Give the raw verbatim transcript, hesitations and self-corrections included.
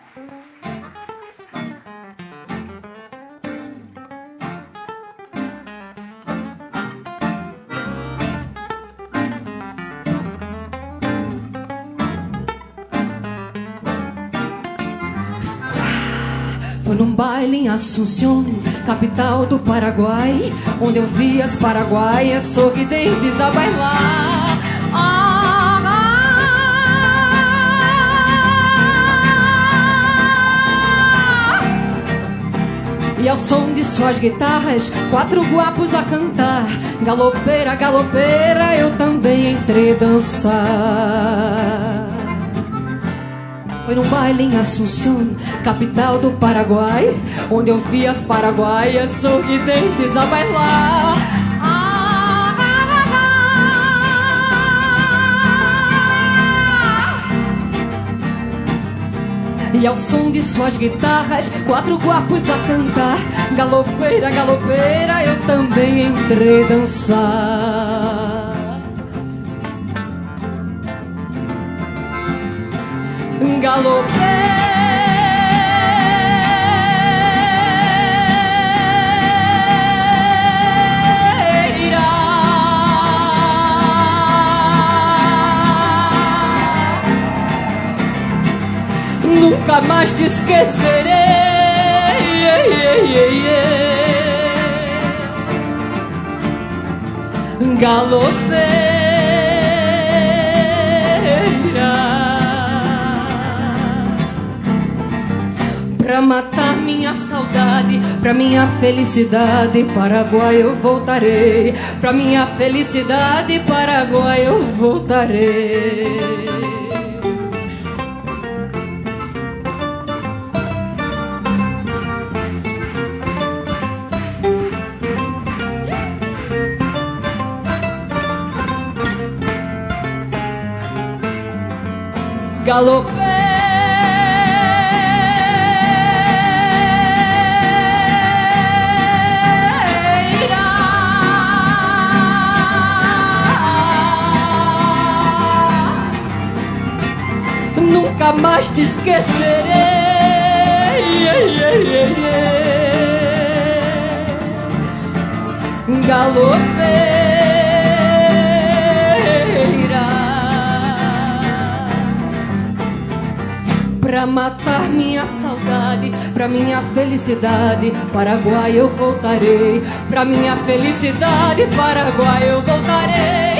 Foi num baile em Assunção, capital do Paraguai, onde eu vi as paraguaias sorridentes a bailar. Ah, ah, e ao som de suas guitarras, quatro guapos a cantar. Galopeira, galopeira, eu também entrei dançar. Foi num baile em Assunção, capital do Paraguai, onde eu vi as paraguaias sorridentes a bailar. Ah, ah, ah, ah. E ao som de suas guitarras, quatro guapos a cantar. Galopeira, galopeira, eu também entrei dançar. Galopeira, nunca mais te esquecerei. Galopeira, pra matar minha saudade, pra minha felicidade, Paraguai eu voltarei. Pra minha felicidade, Paraguai eu voltarei. Galopeira, nunca mais te esquecerei. Galopeira, pra matar minha saudade, pra minha felicidade, Paraguai eu voltarei. Pra minha felicidade, Paraguai eu voltarei.